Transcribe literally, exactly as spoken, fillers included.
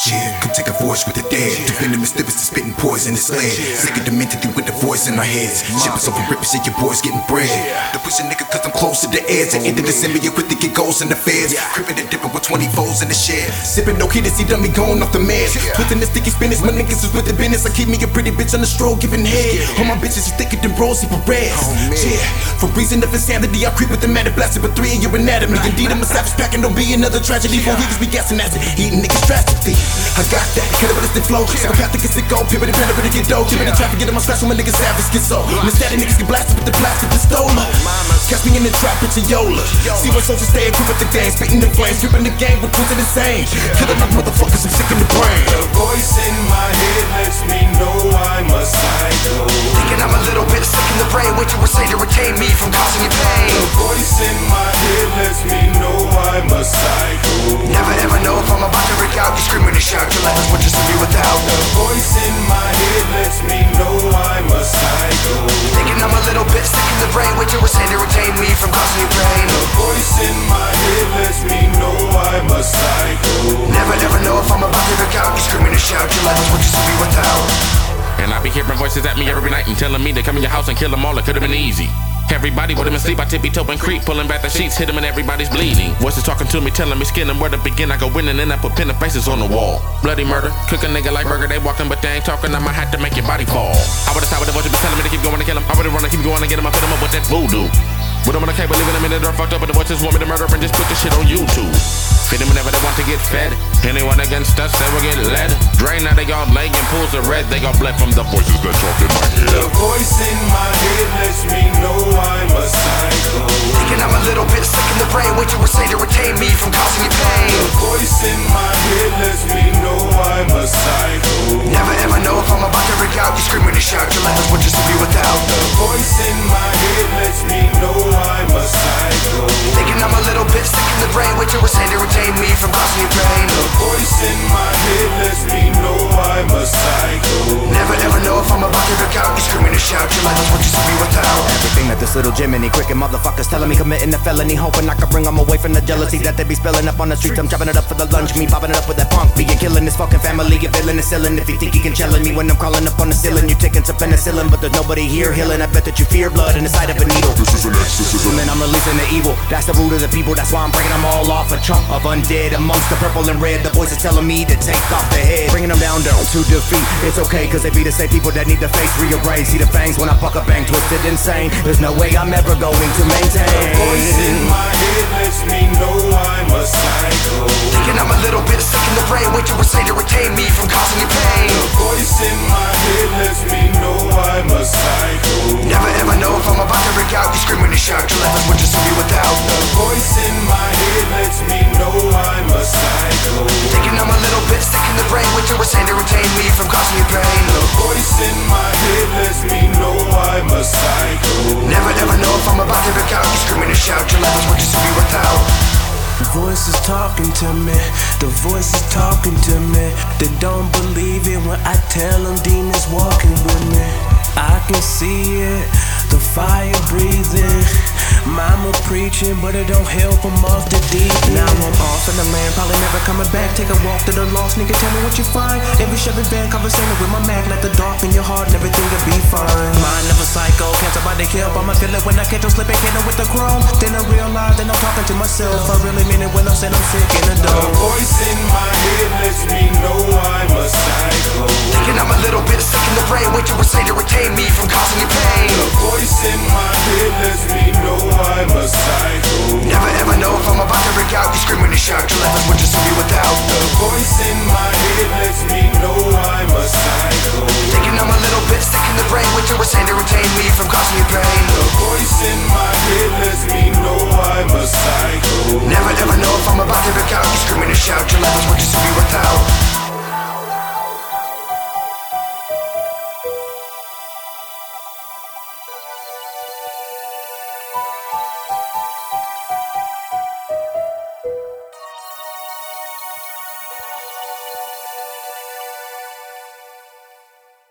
Yeah, come take a voice with the dead. Too venomous livers to spitting poisonous lead. Sick of dementedly with the voice in our heads. Shippers over ripping shit, your boys getting bread. The push a nigga cause I'm close to the edge. At the end of December, you're quick to get goals in the feds. Crippin' and dipping with twenty-fours in the shed. Sipping no kid to see dummy going off the meds. Twisting the sticky spinach, my niggas is with the business. I keep me a pretty bitch on the stroll, giving head. All my bitches is thicker than rosy berets. Yeah, for reason of insanity, I creep with the matter blasted with three in your anatomy. Indeed, I'm a savage packing, don't be another tragedy. Four niggas be gassing acid, eating niggas drastically. I got that, cannibalistic flow. Psychopathic is sick, go, pivot and pivot to get dope. Giving the traffic, getting my scratch when my niggas savage get so. And the static niggas get blasted with the plastic pistola. Catch me in the trap, it's a Yola. See what soldiers stay, equipped with the gang, spitting the flames, dripping the game with twisted insane. Killing my motherfuckers, I'm sick in the brain. The voice in my head lets me know I'm a psycho. Thinking I'm a little bit sick in the brain, what you were saying to retain me from causing you pain. The voice in my head lets me know I'm a psycho. Never ever know if I'm about to break out, you screaming and shout, your life is what you see me without. The voice in my head lets me know I'm a psycho. Thinking I'm a little bit sick in the brain, what you were saying to retain me from causing you pain. The voice in my head lets me know I'm a psycho. Never ever know if I'm about to break out, you screaming and shout, your life is what you see me without. And I be hearing voices at me every night and telling me to come in your house and kill them all, it could've been easy. Everybody with him asleep, I tippy toe and creep, pulling back the sheets, hit him and everybody's bleeding. Voices talking to me, telling me skin and where to begin. I go in and then I put pen and faces on the wall. Bloody murder, cook a nigga like burger, they walking but they ain't talking. I might have to make your body fall. I would've stopped with the voices be telling me to keep going to kill him. I would've run and keep going and get him, I fit him up with that voodoo. But I'm okay, believing them in the door fucked up, but the voices want me to murder and just put this shit on YouTube. Feed them whenever they want to get fed. Anyone against us, they will get led. Drain out of y'all leg and pools of red. They got bled from the voices that talk in my head. The voice in my head lets me know I'm a psycho. Thinking I'm a little bit sick in the brain, what you were saying to retain me from causing you pain. The voice in my head lets me know I'm a psycho. Never ever know if I'm about to break out, you screaming and shout, your life is what you see me without. The voice in my head lets me know I'm a psycho. Thinking I'm a little bit sick in the brain, what you were saying to retain me from causing you pain. The voice in my head lets me know I'm a psycho. Never ever know if I'm about to break out, you screaming and shout, your life is what you see me without. Everything that this little Jiminy cricket motherfuckers telling me committing a felony, hoping I can bring them away from the jealousy that they be spilling up on the streets. I'm chopping it up for the lunch, me popping it up with that punk being killing this fucking family, a villain is ceiling. If you think you can challenge me when I'm crawling up on the ceiling, you taking some penicillin, but there's nobody here healing. I bet that you fear blood in the sight of a needle. This is an exorcism. And then I'm releasing the evil, that's the root of the people, that's why I'm breaking them all off. A chunk of undead amongst the purple and red, the voices telling me to take off the head, bringing them down down to defeat. It's okay cause they be the same people that need the face rearranged. See the fangs when I buck a bang, twisted insane. There's no way I'm ever going to maintain. The voice in my head lets me know I'm a psycho. Thinking I'm a little bit sick in the brain, what you were saying to retain me from causing you pain. The voice in my head lets me know I'm a psycho. Never ever know if I'm about to break out, you screaming and shout, your life is what you see me without. The voice in my head lets me know I'm a psycho. Thinking I'm a little bit sick in the brain, what you were saying to retain me from causing you pain. The voice in my head lets me know I'm a psycho. Never ever know if I'm about to break out, you screaming and shout, your life is what you see me without. The voice is talking to me, the voice is talking to me. They don't believe it when I tell them demons walking with me. I can see it, the fire breathing. Mama preaching, but it don't help them off the deep end. Now I'm off in the land, probably never coming back. Take a walk to the lost, nigga, tell me what you find. Every Chevy band conversation with my Mac, let the dark in your heart and everything will be fine. Mind of a psycho, can't somebody help. I'ma feel it when I catch them slipping, hit them with the chrome. Then I realize that I'm talking to myself. I really mean it when I say I'm sick in the The dome. voice in my head lets me know I'm a psycho. Thinking I'm a little bit sick in the brain, what you were saying to retain me from causing you pain. The voice in my head lets me know I'm a psycho. Never ever know if I'm about to break out, you screaming and shout, your life is what you see me without. The voice in my head lets me know I'm a psycho. Thinking I'm a little bit sick in the brain, what you were saying to retain me from causing you pain.